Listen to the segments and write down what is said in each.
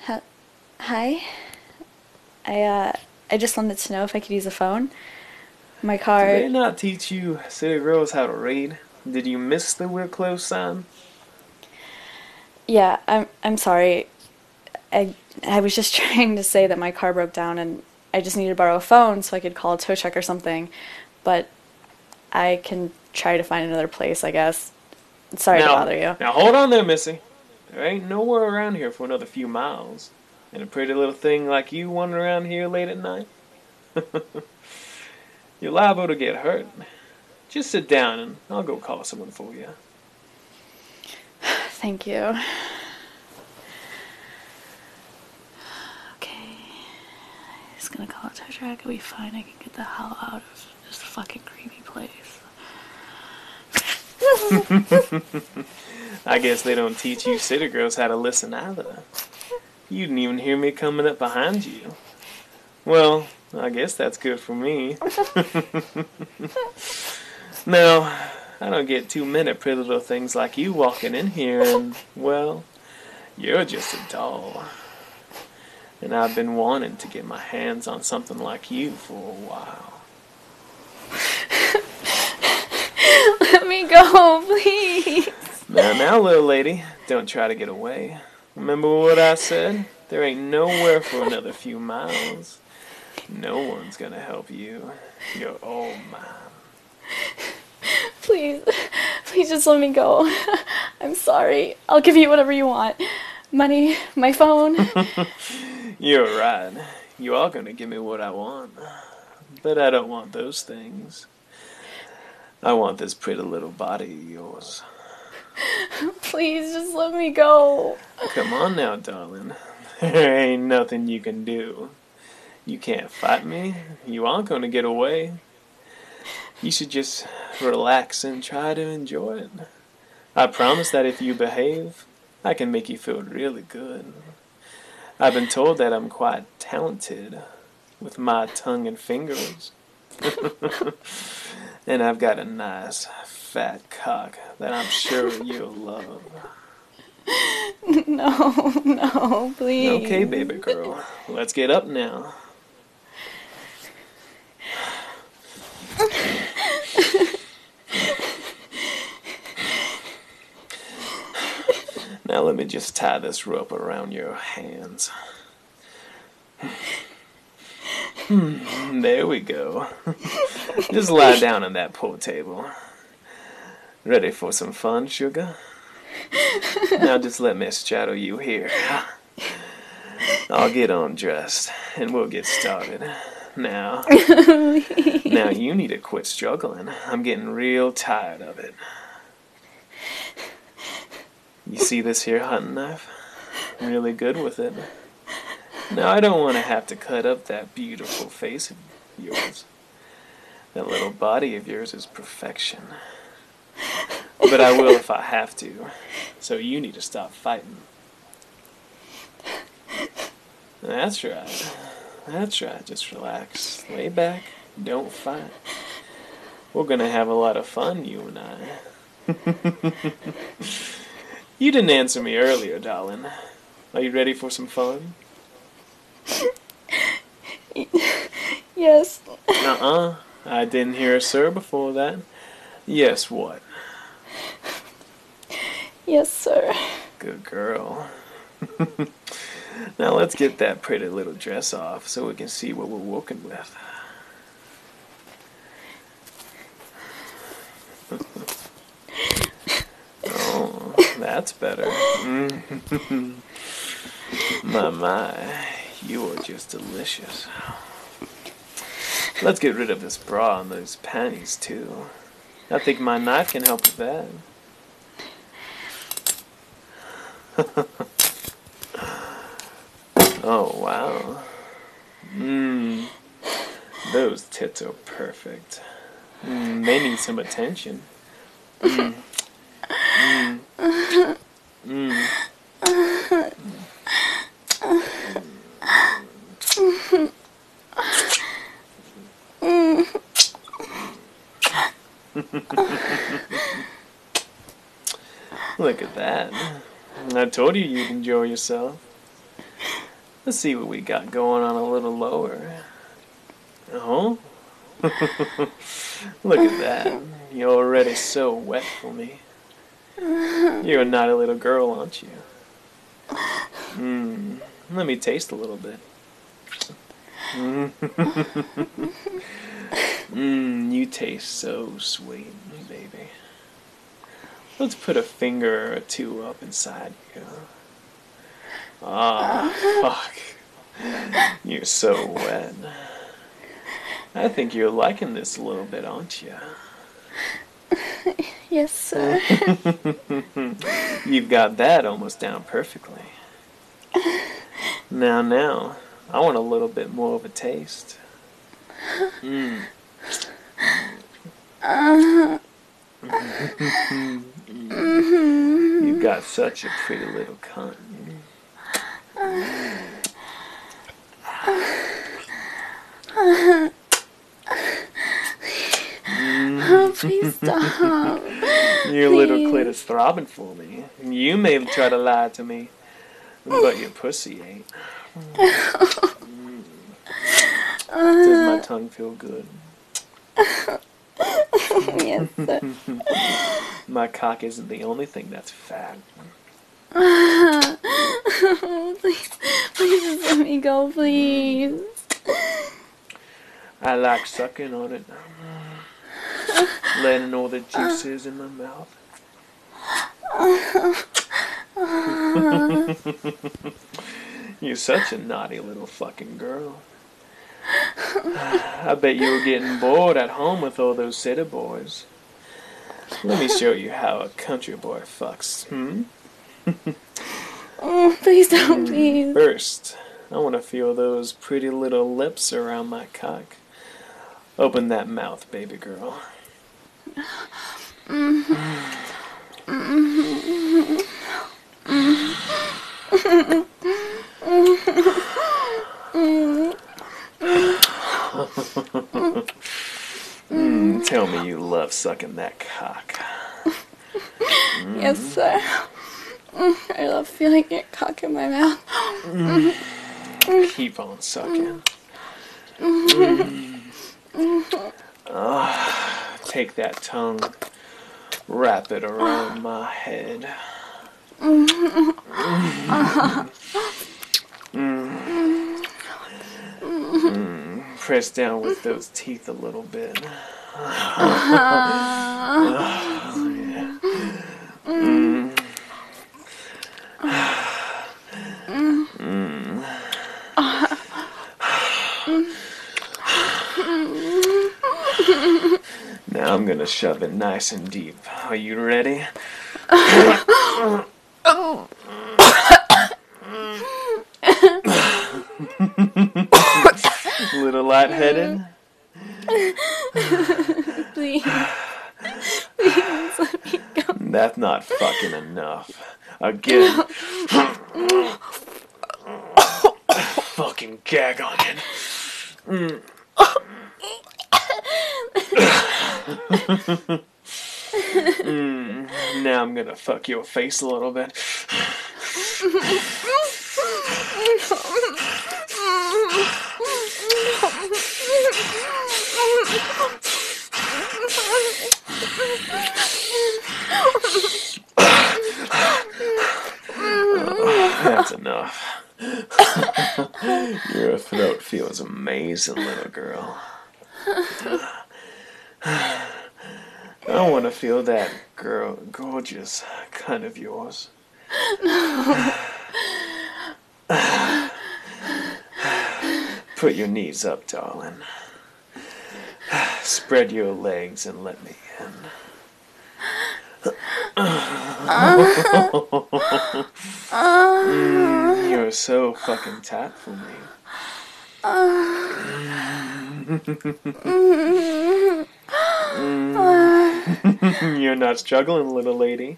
Hi. Hi. I uh I just wanted to know if I could use a phone. My Do car. they not teach you city girls how to read? Did you miss the we're close sign? Yeah, I'm sorry. I was just trying to say that my car broke down and I just needed to borrow a phone so I could call a tow truck or something. But I can try to find another place, I guess. Sorry to Now, bother you. now hold on there, Missy. There ain't nowhere around here for another few miles. And a pretty little thing like you wandering around here late at night, you're liable to get hurt. Just sit down and I'll go call someone for you. Thank you. Okay. Just gonna call a tow truck. It'll be fine. I can get the hell out of this fucking creepy place. I guess they don't teach you city girls how to listen either. You didn't even hear me coming up behind you. Well, I guess that's good for me. Now, I don't get too many pretty little things like you walking in here and, well, you're just a doll. And I've been wanting to get my hands on something like you for a while. Let me go, please. Now, little lady, don't try to get away. Remember what I said? There ain't nowhere for another few miles. No one's gonna help you. You're all mine. Please, please just let me go. I'm sorry. I'll give you whatever you want. Money, my phone. You're right. You are gonna give me what I want. But I don't want those things. I want this pretty little body of yours. Please just let me go. Come on now, darling. There ain't nothing you can do. You can't fight me. You aren't gonna get away. You should just relax and try to enjoy it. I promise that if you behave, I can make you feel really good. I've been told that I'm quite talented with my tongue and fingers. And I've got a nice fat cock that I'm sure you'll love. No, no, Okay, baby please. girl, let's get up now. Now let me just tie this rope around your hands. There we go. Just lie down on that pool table. Ready for some fun, sugar? Now just let me straddle you here. I'll get undressed and we'll get started. Now, now you need to quit struggling. I'm getting real tired of it. You see this here hunting knife? Really good with it. Now I don't want to have to cut up that beautiful face of yours. That little body of yours is perfection. But I will if I have to. So you need to stop fighting. That's right. That's right. Just relax. Lay back. Don't fight. We're gonna have a lot of fun, you and I. You didn't answer me earlier, darling. Are you ready for some fun? Yes. Uh-uh. I didn't hear a sir before that. Yes, what? Yes, sir. Good girl. Now let's get that pretty little dress off so we can see what we're working with. Oh, that's better. My, you are just delicious. Let's get rid of this bra and those panties too. I think my knife can help with that. Oh, wow. Mmm, those tits are perfect. They need some attention. Mmm, mmm, mmm. Look at that. I told you you'd enjoy yourself. Let's see what we got going on a little lower. Oh? Look at that. You're already so wet for me. You're a naughty little girl, aren't you? Let me taste a little bit. You taste so sweet, baby. Let's put a finger or two up inside you. Ah, fuck. You're so wet. I think you're liking this a little bit, aren't you? Yes, sir. You've got that almost down perfectly. Now, I want a little bit more of a taste. You've got such a pretty little cunt. Oh, please stop. Your little clit is throbbing for me. You may try to lie to me, but your pussy ain't. Does my tongue feel good? Yes, sir. My cock isn't the only thing that's fat. Please let me go, please. I like sucking on it, letting all the juices in my mouth. You're such a naughty little fucking girl. I bet you were getting bored at home with all those city boys. Let me show you how a country boy fucks, Oh, please don't, please. First, I want to feel those pretty little lips around my cock. Open that mouth, baby girl. Tell me you love sucking that cock. Yes, sir. I love feeling your cock in my mouth. Keep on sucking. Take that tongue, wrap it around my head. Press down with those teeth a little bit. Now I'm gonna shove it nice and deep. Are you ready? Little lightheaded? Please. Please let me go. That's not fucking enough. Again. Fucking gag on it. Now I'm gonna fuck your face a little bit. That's enough. Your throat feels amazing, little girl. I want to feel that gorgeous cunt of yours. Put your knees up, darling. Spread your legs and let me in. You're so fucking tight for me. You're not struggling, little lady.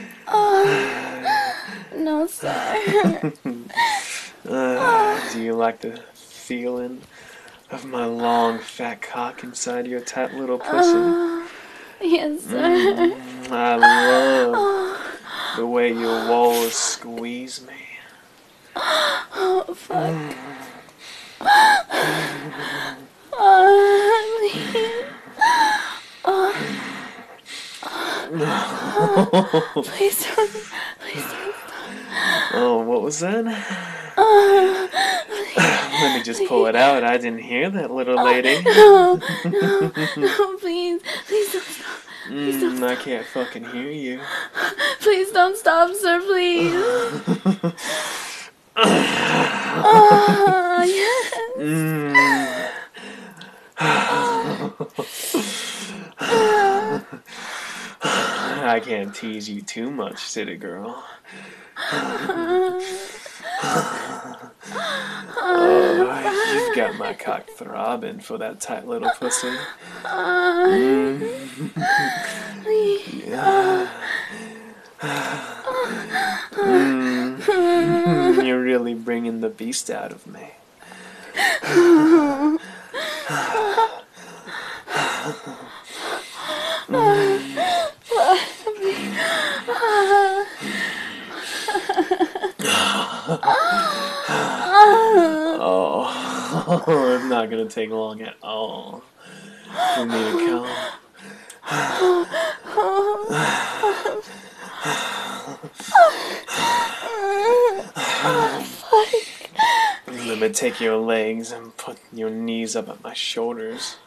No, sir. Do you like the feeling of my long fat cock inside your tight little pussy? Yes, sir. I love the way your walls squeeze me. Oh, fuck. Please don't. Please don't stop. Oh, what was that? Let me just pull Please. it out. I didn't hear that, little lady. No, no, no, please. Please don't stop. Please don't I stop. can't fucking hear you. Please don't stop, sir, please. Oh, yes. I can't tease you too much, city girl. You've got my cock throbbing for that tight little pussy. You're really bringing the beast out of me. Oh, it's not gonna take long at all for me to come. Let me take your legs and put your knees up at my shoulders.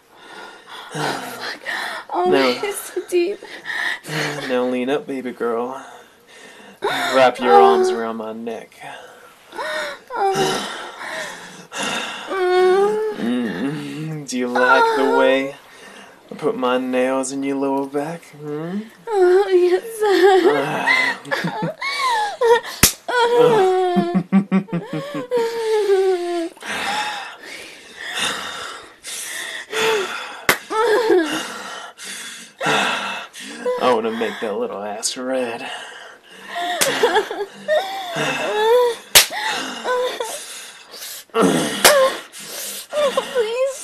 Oh, it's so deep. Now lean up, baby girl. Wrap your arms around my neck. Do you like the way I put my nails in your lower back? Oh, yes, I want to make that little ass red. please.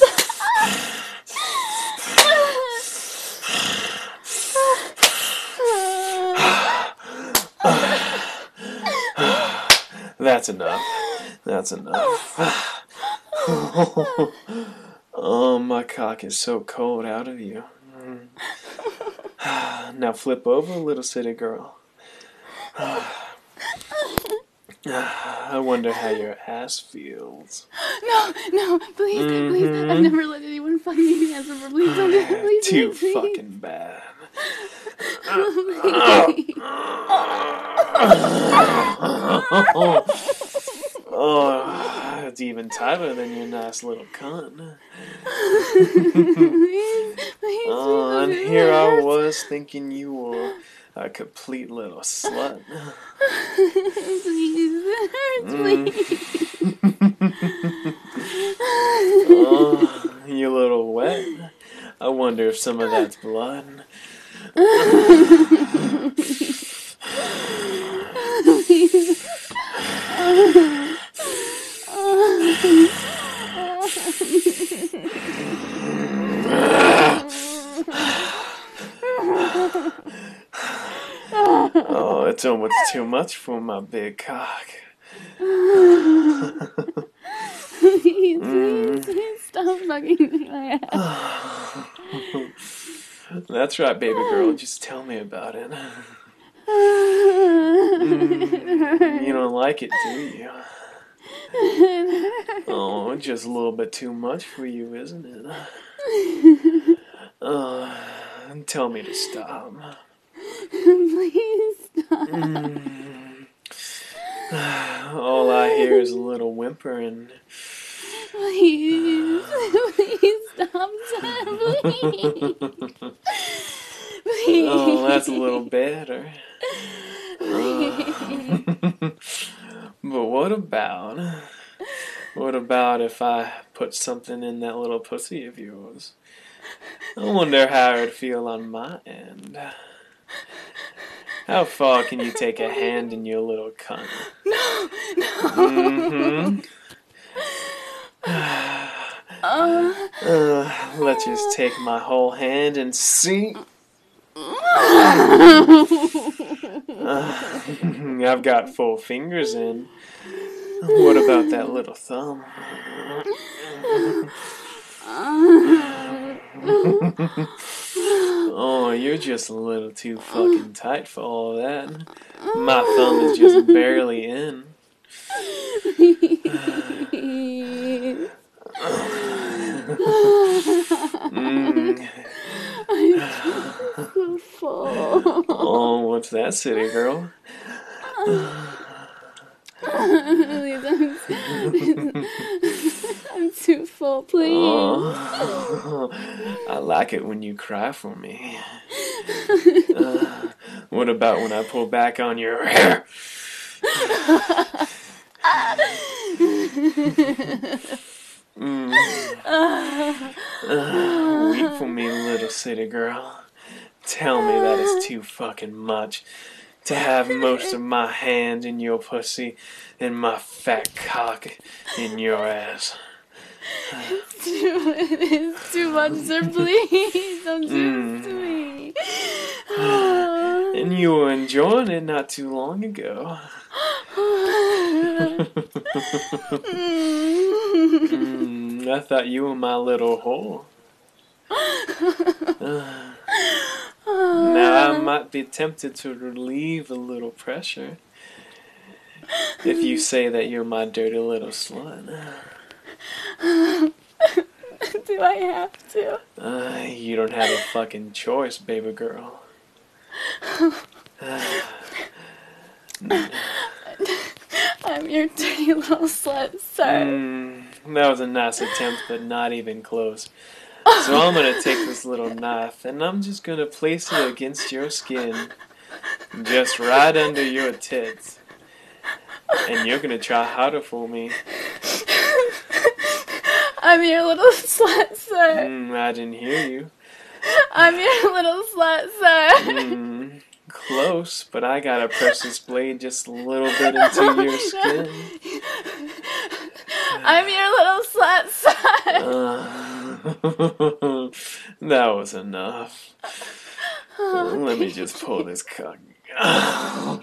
That's enough. That's enough. Oh, my cock is so cold out of you. Now flip over, little city girl. I wonder how your ass feels. No, no, please, please. I've never let anyone fuck me in the ass before. Please don't do it. Please, Too please, fucking bad. Oh, it's even tighter than your nice little cunt. Oh, and here I was thinking you were a complete little slut. Please, it hurts, please. Oh, you a little wet? I wonder if some of that's blood. Oh, it's almost too much for my big cock. Please, please, please stop fucking me my ass. That's right, baby girl. Just tell me about it. You don't like it, do you? Oh, just a little bit too much for you, isn't it? Tell me to stop. Please stop. All I hear is a little whimpering. Please, please stop, sir. Please. Please. Oh, that's a little better. But what about if I put something in that little pussy of yours? I wonder how it'd feel on my end. How far can you take a hand in your little cunt? No. Let's just take my whole hand and see. I've got 4 fingers in. What about that little thumb? Oh, you're just a little too fucking tight for all that. My thumb is just barely in. I'm so full. Oh, what's that, city girl? I'm too full, please. Oh, I like it when you cry for me. What about when I pull back on your hair? Weep for me, little city girl. Tell me that is too fucking much. To have most of my hand in your pussy and my fat cock in your ass. It is too much, sir, please. I'm too sweet. And you were enjoying it not too long ago. I thought you were my little whore. Now I might be tempted to relieve a little pressure if you say that you're my dirty little slut. Do I have to? You don't have a fucking choice, baby girl. I'm your dirty little slut, sir. That was a nice attempt, but not even close. So I'm gonna take this little knife and I'm just gonna place it against your skin, just right under your tits. And you're gonna try harder for me. I'm your little slut, sir. I didn't hear you. I'm your little slut, sir. Close, but I gotta press this blade just a little bit into your skin. I'm your little slut, sir. That was enough. Let me just pull this cock out.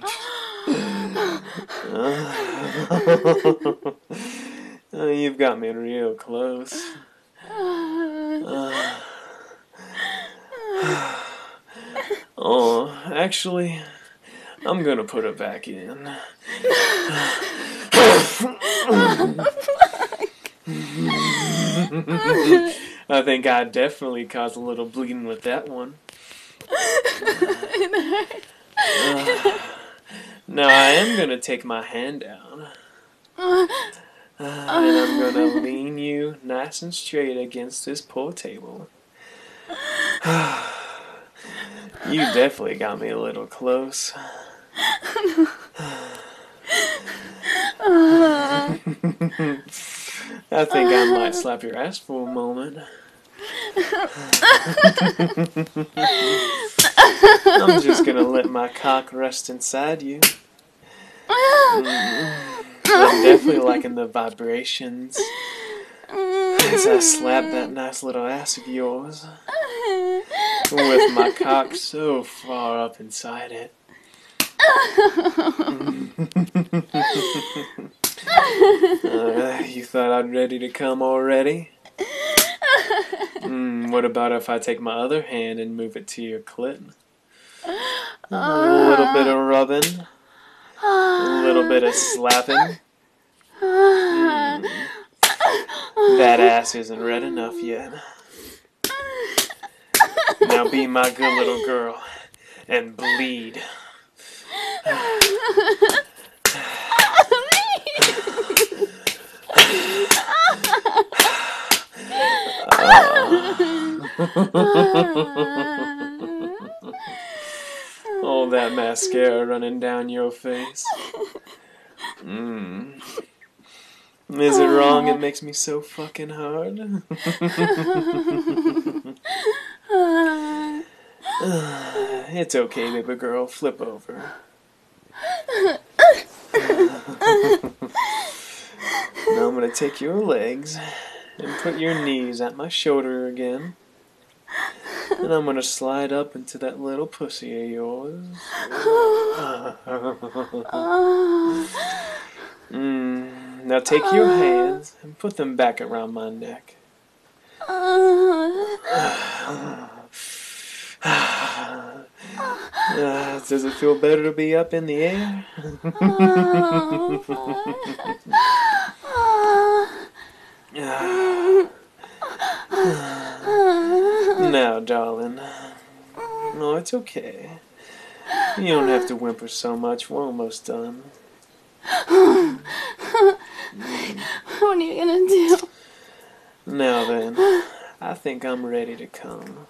You've got me real close. Oh, actually, I'm gonna put it back in. I think I definitely caused a little bleeding with that one. Now I am gonna take my hand down. And I'm gonna lean you nice and straight against this pool table. You definitely got me a little close. I think I might slap your ass for a moment. I'm just gonna let my cock rest inside you. I'm definitely liking the vibrations as I slap that nice little ass of yours with my cock so far up inside it. You thought I'd ready to come already? What about if I take my other hand and move it to your clit? A little bit of rubbing, a little bit of slapping. That ass isn't red enough yet. Now be my good little girl and bleed. All that mascara running down your face. Is it wrong it makes me so fucking hard? It's okay, baby girl. Flip over. Now I'm gonna take your legs and put your knees at my shoulder again. And I'm gonna slide up into that little pussy of yours. Now take your hands and put them back around my neck. Does it feel better to be up in the air? Now, darling. No, it's okay. You don't have to whimper so much. We're almost done. What are you gonna do? Now then, I think I'm ready to come.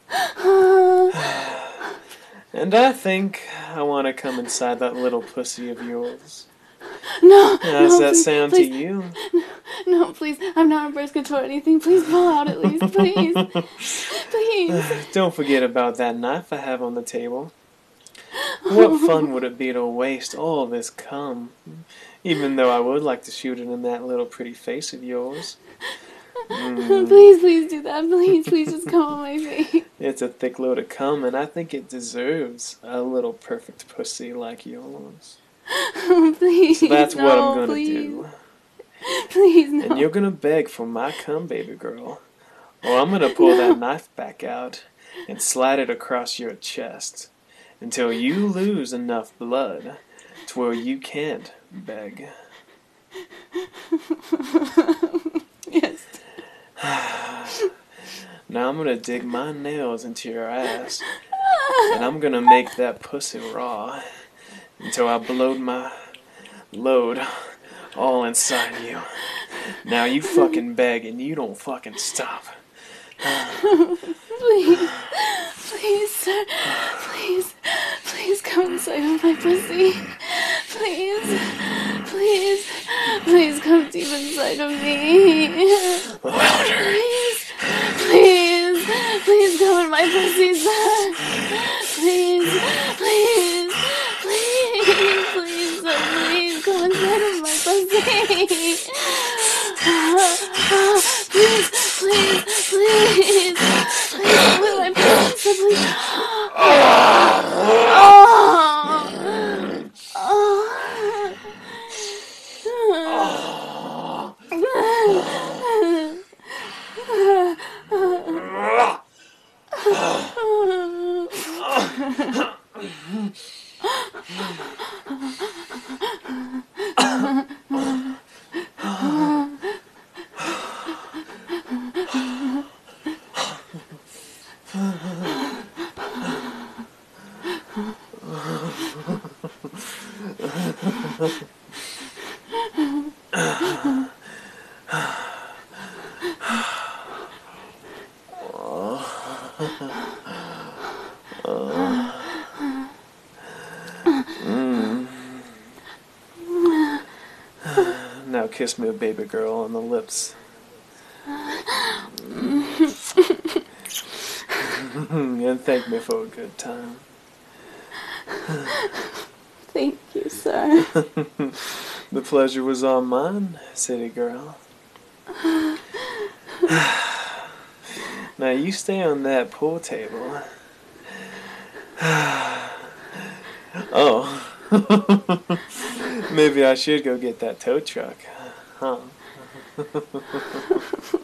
And I think I want to come inside that little pussy of yours. No, How does that please, sound please, to you? No, please. I'm not on birth control or anything. Please pull out at least, please. Please. Don't forget about that knife I have on the table. What fun would it be to waste all this cum? Even though I would like to shoot it in that little pretty face of yours. Please do that. Please just come on my face. It's a thick load of cum, and I think it deserves a little perfect pussy like yours. Please. So that's what I'm gonna please. do. Please, no. And you're gonna beg for my cum, baby girl. Or I'm gonna pull that knife back out and slide it across your chest until you lose enough blood to where you can't beg. Yes. Now I'm gonna dig my nails into your ass, and I'm gonna make that pussy raw until I blowed my load all inside you. Now you fucking beg and you don't fucking stop. Please, sir. Please come inside of my pussy. Please come deep inside of me. Louder. Please come in my pussy, sir. Please, sir, please come inside of my pussy. Please come in my pussy, sir, please. Now kiss me, baby girl, on the lips. And thank me for a good time. Thank you, sir. The pleasure was all mine, city girl. Now you stay on that pool table. Oh. Maybe I should go get that tow truck. Huh?